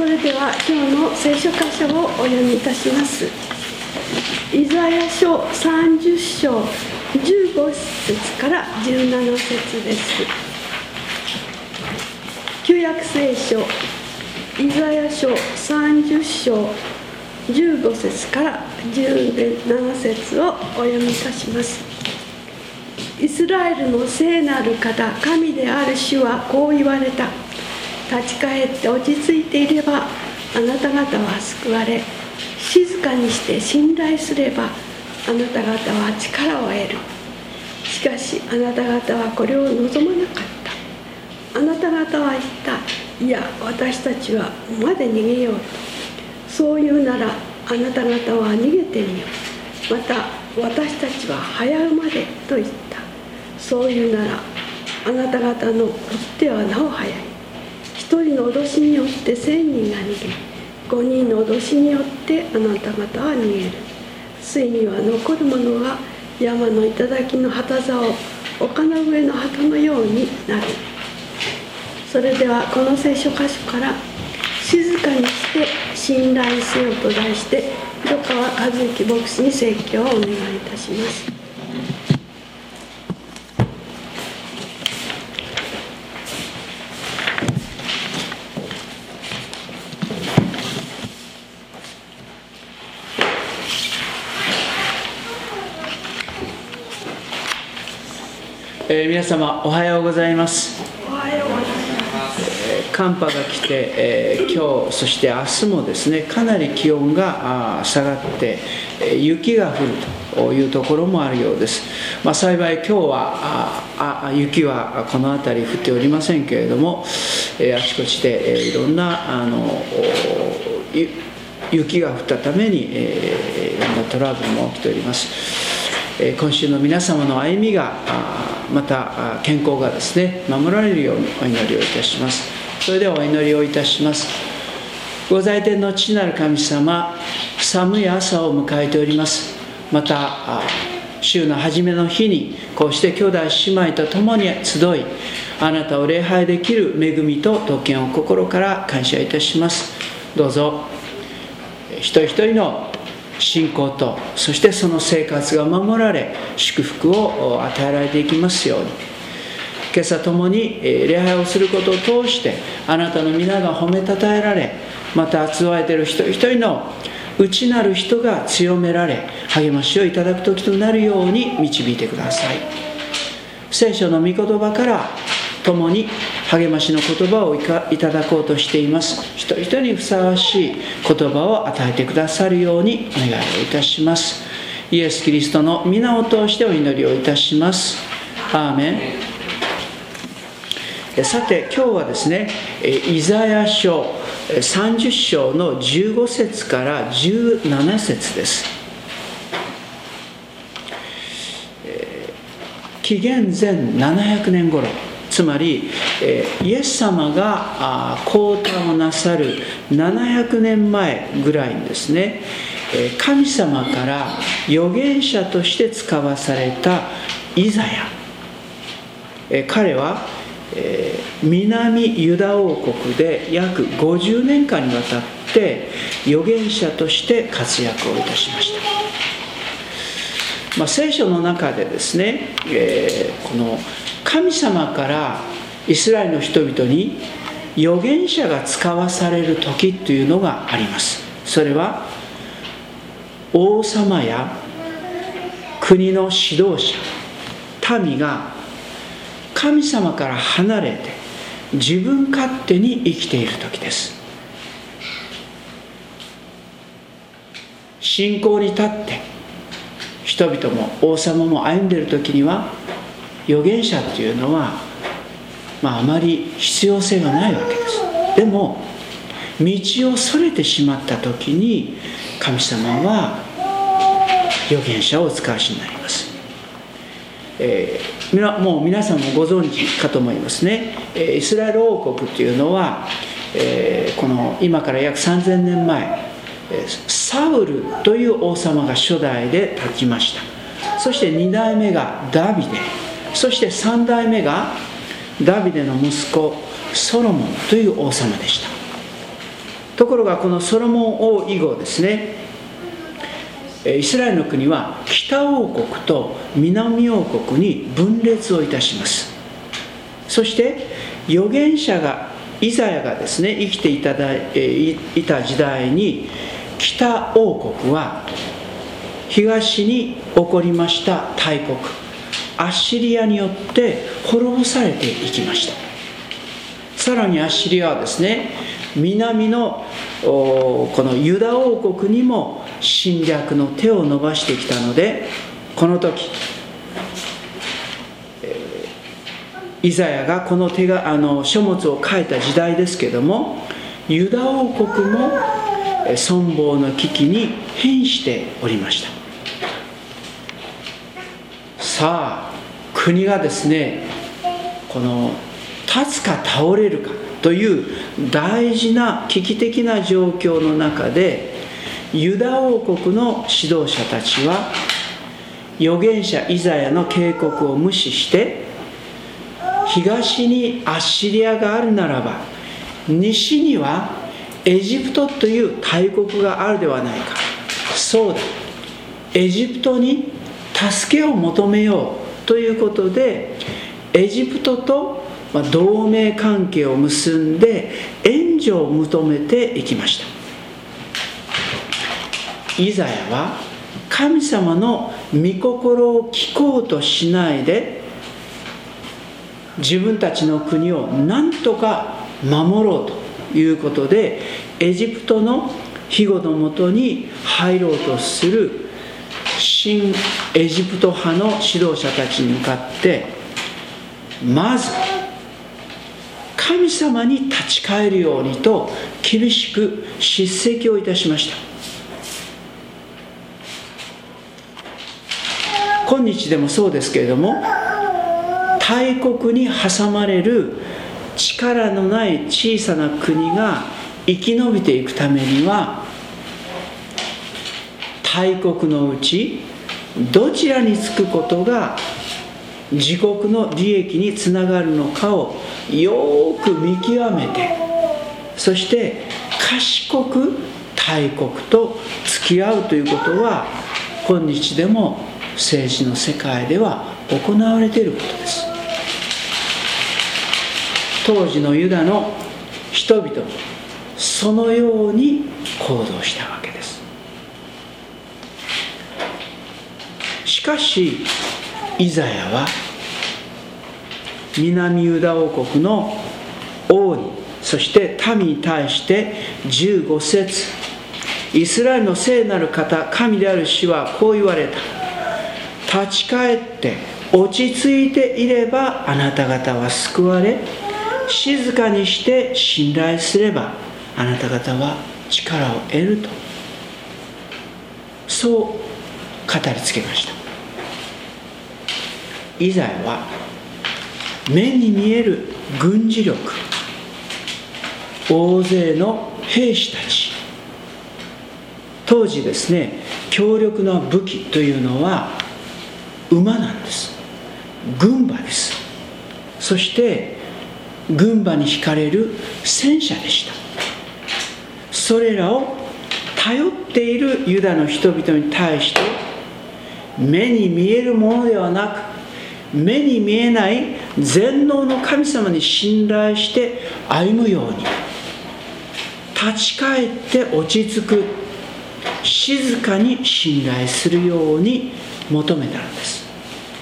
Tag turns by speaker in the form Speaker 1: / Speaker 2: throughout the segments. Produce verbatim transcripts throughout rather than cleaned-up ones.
Speaker 1: それでは今日の聖書箇所をお読みいたします。イザヤ書さんじゅっ章じゅうご節からじゅうなな節です。旧約聖書イザヤ書さんじゅっ章じゅうご節からじゅうなな節をお読みいたします。イスラエルの聖なる方、神である主はこう言われた。立ち返って落ち着いていればあなた方は救われ、静かにして信頼すればあなた方は力を得る。しかしあなた方はこれを望まなかった。あなた方は言った。いや、私たちは馬で逃げようと。そう言うならあなた方は逃げてみよう。また私たちは早馬でと言った。そう言うならあなた方の追ってはなお早い。一人の脅しによって千人が逃げ、五人の脅しによってあなた方は逃げる。ついには残る者は山の頂の旗座を丘の上の旗のようになる。それではこの聖書箇所から静かにして信頼せよと題して広川和之牧師に説教をお願いいたします。
Speaker 2: えー、皆様おはようございます。
Speaker 1: おはようございます。
Speaker 2: えー、寒波が来て、えー、今日そして明日もですね、かなり気温が下がって、えー、雪が降るというところもあるようです。まあ、幸い今日はああ雪はこの辺り降っておりませんけれども、えー、あちこちで、えー、いろんなあの雪が降ったために、えー、いろんなトラブルも起きております。今週の皆様の歩みがまた健康がですね守られるようにお祈りをいたします。それではお祈りをいたします。ご在天の父なる神様、寒い朝を迎えております。また週の初めの日にこうして兄弟姉妹と共に集い、あなたを礼拝できる恵みと特権を心から感謝いたします。どうぞ一人一人の信仰と、そしてその生活が守られ祝福を与えられていきますように、今朝共に礼拝をすることを通してあなたの皆が褒めたたえられ、また集われている一人一人の内なる人が強められ励ましをいただく時となるように導いてください。聖書の御言葉から共に励ましの言葉をいただこうとしています。一人一人にふさわしい言葉を与えてくださるようにお願いをいたします。イエス・キリストの皆を通してお祈りをいたします。アーメン。さて今日はですね、イザヤ書さんじゅっ章のじゅうご節からじゅうなな節です。紀元前ななひゃくねん頃、つまりイエス様が降誕をなさるななひゃくねんまえぐらいにですね、神様から預言者として使わされたイザヤ、彼は南ユダ王国で約ごじゅうねんかんにわたって預言者として活躍をいたしました。まあ、聖書の中でですね、えー、この神様からイスラエルの人々に預言者が使わされる時というのがあります。それは王様や国の指導者、民が神様から離れて自分勝手に生きている時です。信仰に立って人々も王様も歩んでいる時には預言者というのは、まあ、あまり必要性がないわけです。でも道をそれてしまった時に神様は預言者をお使わしになります。えー、もう皆さんもご存知かと思いますね。イスラエル王国というのは、えー、この今から約さんぜんねんまえ、サウルという王様が初代で立ちました。そしてにだいめがダビデ、そしてさんだいめがダビデの息子ソロモンという王様でした。 ところがこのソロモン王以後ですね、イスラエルの国は北王国と南王国に分裂をいたします。そして預言者がイザヤがですね生きていただいた時代に、北王国は東に起こりました大国アッシリアによって滅ぼされていきました。さらにアッシリアはですね、南のこのユダ王国にも侵略の手を伸ばしてきたので、この時イザヤがこの手があの書物を書いた時代ですけれども、ユダ王国も存亡の危機に瀕しておりました。さあ、国がですね、この立つか倒れるかという大事な危機的な状況の中で、ユダ王国の指導者たちは預言者イザヤの警告を無視して、東にアッシリアがあるならば西にはエジプトという大国があるではないか、そうだ、エジプトに助けを求めようということで、エジプトと同盟関係を結んで援助を求めていきました。イザヤは神様の御心を聞こうとしないで、自分たちの国を何とか守ろうということで、エジプトの庇護のもとに入ろうとする新エジプト派の指導者たちに向かって、まず神様に立ち返るようにと厳しく叱責をいたしました。今日でもそうですけれども、大国に挟まれる力のない小さな国が生き延びていくためには、大国のうちどちらにつくことが自国の利益につながるのかをよく見極めて、そして賢く大国と付き合うということは、今日でも政治の世界では行われていることです。当時のユダの人々もそのように行動したわけです。しかしイザヤは南ユダ王国の王に、そして民に対してじゅうご節、イスラエルの聖なる方、神である主はこう言われた。立ち返って落ち着いていればあなた方は救われ、静かにして信頼すればあなた方は力を得ると、そう語りつけました。イザヤは目に見える軍事力、大勢の兵士たち、当時ですね、強力な武器というのは馬なんです。軍馬です。そして軍馬に引かれる戦車でした。それらを頼っているユダの人々に対して、目に見えるものではなく、目に見えない全能の神様に信頼して歩むように、立ち返って落ち着く、静かに信頼するように求めたのです。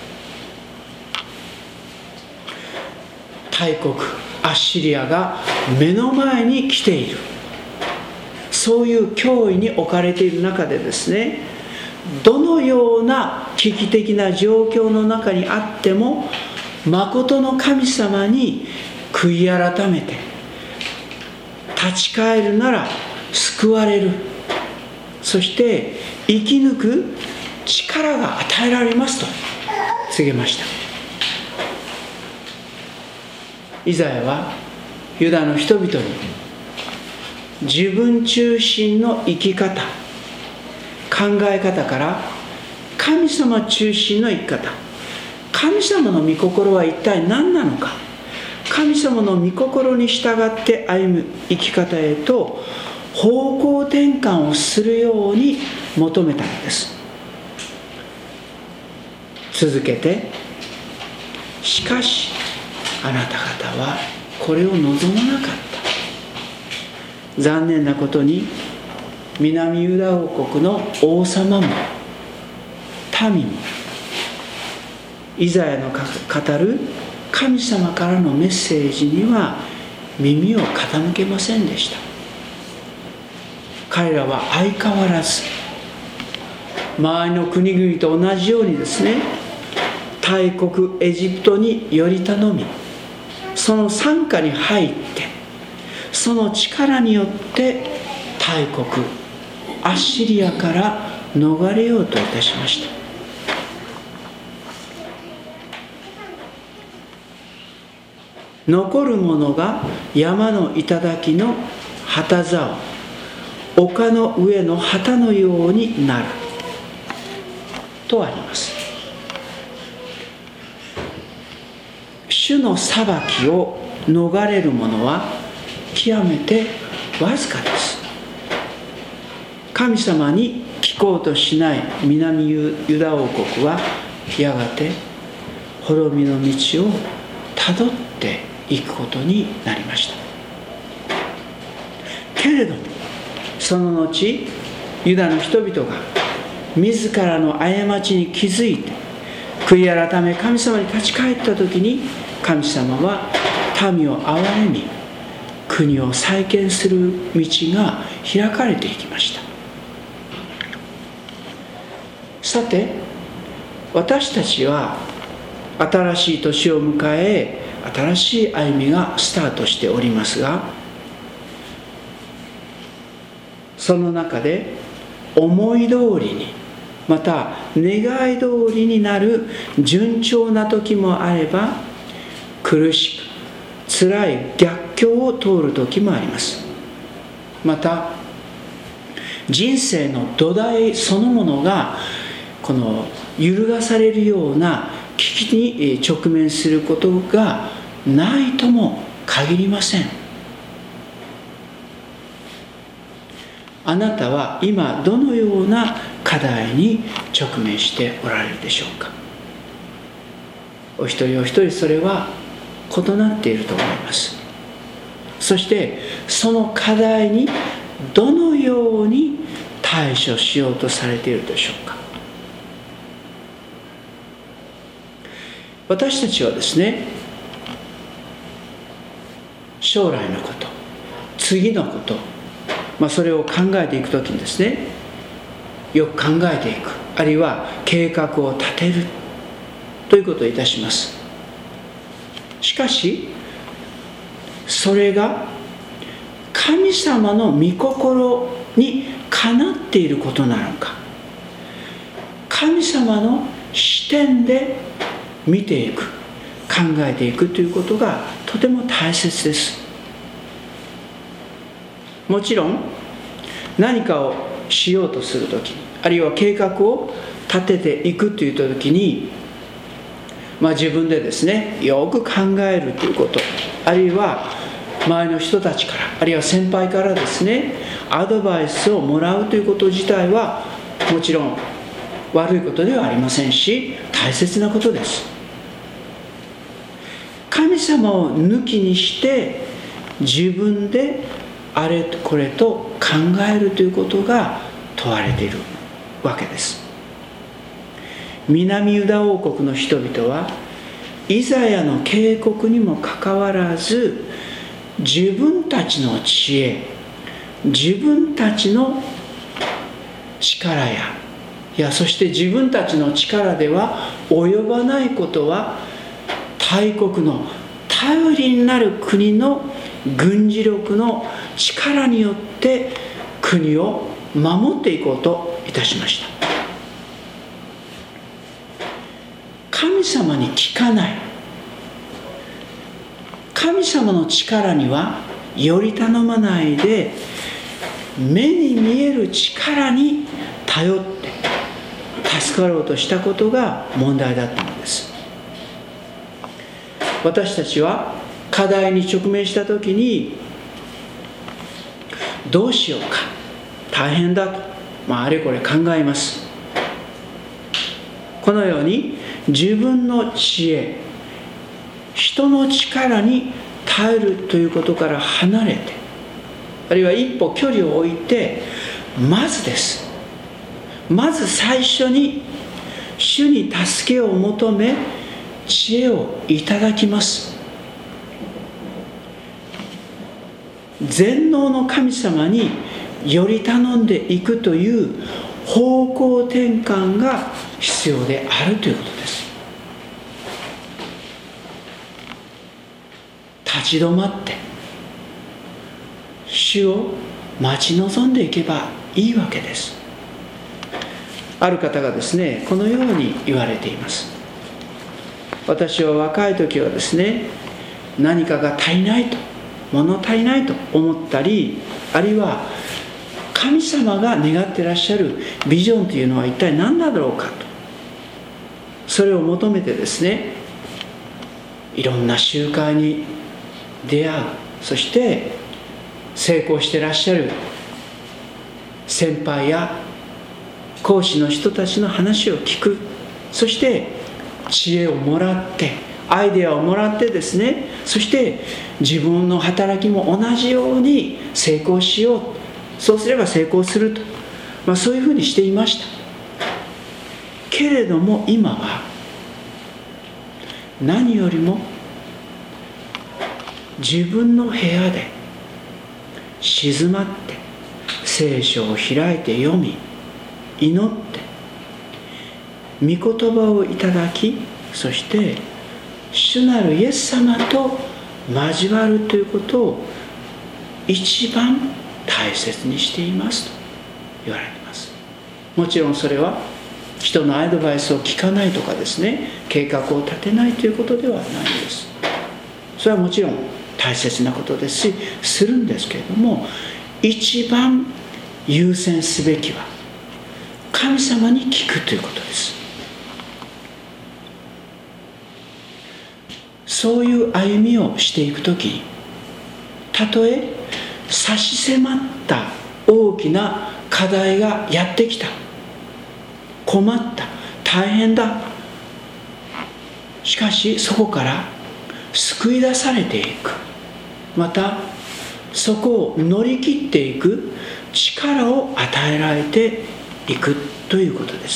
Speaker 2: 大国アッシリアが目の前に来ている、そういう脅威に置かれている中でですね、どのような危機的な状況の中にあっても、真の神様に悔い改めて立ち返るなら救われる、そして生き抜く力が与えられますと告げました。イザヤはユダの人々に自分中心の生き方、考え方から神様中心の生き方、神様の御心は一体何なのか、神様の御心に従って歩む生き方へと方向転換をするように求めたのです。続けて、しかしあなた方はこれを望まなかった。残念なことに南ユダ王国の王様も民もイザヤの語る神様からのメッセージには耳を傾けませんでした。彼らは相変わらず周りの国々と同じようにですね、大国エジプトにより頼み、その傘下に入って、その力によって大国アッシリアから逃れようといたしました。残る者が山の頂の旗竿、丘の上の旗のようになるとあります。主の裁きを逃れる者は極めてわずかです。神様に聞こうとしない南ユダ王国はやがて滅びの道をたどっていくことになりました。けれどもその後、ユダの人々が自らの過ちに気づいて悔い改め神様に立ち返った時に、神様は民を憐れみ、国を再建する道が開かれていきました。さて、私たちは新しい年を迎え、新しい歩みがスタートしておりますが、その中で思い通りに、また願い通りになる順調な時もあれば、苦しく辛い逆境を通る時もあります。また人生の土台そのものがこの揺るがされるような危機に直面することがないとも限りません。あなたは今どのような課題に直面しておられるでしょうか。お一人お一人それは異なっていると思います。そしてその課題にどのように対処しようとされているでしょうか。私たちはですね、将来のこと、次のこと、まあ、それを考えていくときにですね、よく考えていく、あるいは計画を立てるということをいたします。しかしそれが神様の御心にかなっていることなのか、神様の視点で見ていく、考えていくということがとても大切です。もちろん何かをしようとするとき、あるいは計画を立てていくというときに、まあ、自分でですねよく考えるということ、あるいは周りの人たちから、あるいは先輩からですねアドバイスをもらうということ自体はもちろん悪いことではありませんし、大切なことです。神様を抜きにして自分であれこれと考えるということが問われているわけです。南ユダ王国の人々はイザヤの警告にもかかわらず、自分たちの知恵、自分たちの力やいやそして自分たちの力では及ばないことは、大国の頼りになる国の軍事力の力によって国を守っていこうといたしました。神様に聞かない、神様の力にはより頼まないで、目に見える力に頼って助かろうとしたことが問題だったのです。私たちは課題に直面したときに、 どうしようか、大変だと、まあ、あれこれ考えます。このように自分の知恵、人の力に頼るということから離れて、あるいは一歩距離を置いて、まずですまず最初に主に助けを求め、知恵をいただきます。全能の神様により頼んでいくという方向転換が必要であるということです。立ち止まって主を待ち望んでいけばいいわけです。ある方がですね、このように言われています。私は若い時はですね、何かが足りないと、物足りないと思ったり、あるいは神様が願ってらっしゃるビジョンというのは一体何なだろうかと、それを求めてですね、いろんな集会に出会う、そして成功してらっしゃる先輩や講師の人たちの話を聞く、そして知恵をもらって、アイデアをもらってですね、そして自分の働きも同じように成功しよう、そうすれば成功すると、まあ、そういうふうにしていました。けれども今は何よりも自分の部屋で静まって聖書を開いて読み、祈って御言葉をいただき、そして主なるイエス様と交わるということを一番大切にしていますと言われています。もちろんそれは人のアドバイスを聞かないとかですね、計画を立てないということではないです。それはもちろん大切なことですし、するんですけれども、一番優先すべきは神様に聞くということです。そういう歩みをしていくときに、たとえ差し迫った大きな課題がやってきた、困った、大変だ、しかしそこから救い出されていく、またそこを乗り切っていく力を与えられていくということです。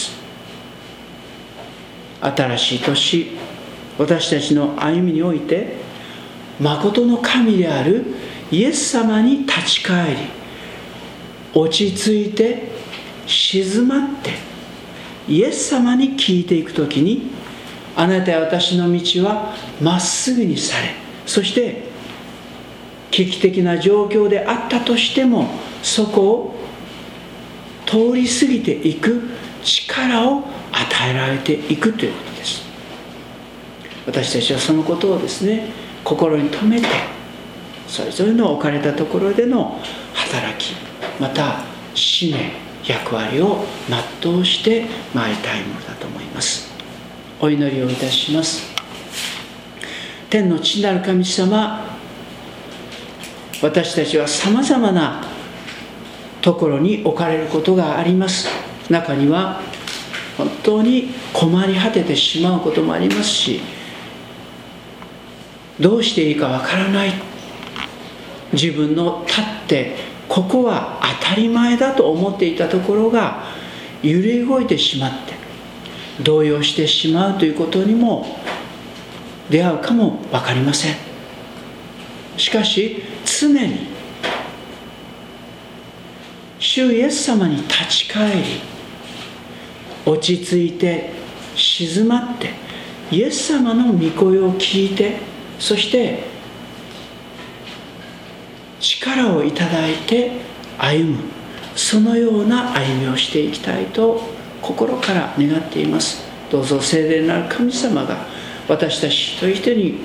Speaker 2: 新しい年、私たちの歩みにおいて、真の神であるイエス様に立ち返り、落ち着いて静まってイエス様に聞いていくときに、あなたや私の道はまっすぐにされ、そして危機的な状況であったとしても、そこを通り過ぎていく力を与えられていくということです。私たちはそのことをですね、心に留めて、それぞれの置かれたところでの働き、また使命、役割を全うしてまいりたいものだと思います。お祈りをいたします。天の父なる神様、私たちはさまざまなところに置かれることがあります。中には本当に困り果ててしまうこともありますし、どうしていいかわからない、自分の立ってここは当たり前だと思っていたところが揺れ動いてしまって動揺してしまうということにも出会うかも分かりません。しかし常に主イエス様に立ち返り、落ち着いて静まってイエス様の御声を聞いて、そして力をいただいて歩む、そのような歩みをしていきたいと心から願っています。どうぞ聖霊なる神様が私たち一人一人に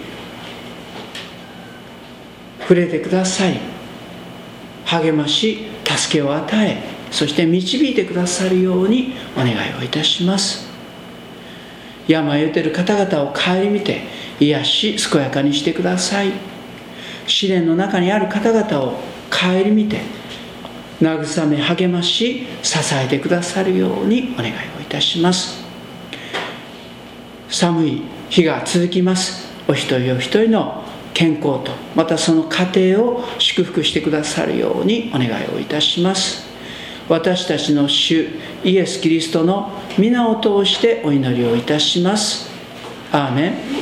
Speaker 2: 触れてください、励まし助けを与え、そして導いてくださるようにお願いをいたします。病を得ている方々を顧みて癒し健やかにしてください。試練の中にある方々を顧みて慰め励まし支えてくださるようにお願いをいたします。寒い日が続きます。お一人お一人の健康とまたその家庭を祝福してくださるようにお願いをいたします。私たちの主イエス・キリストの皆を通してお祈りをいたします。アーメン。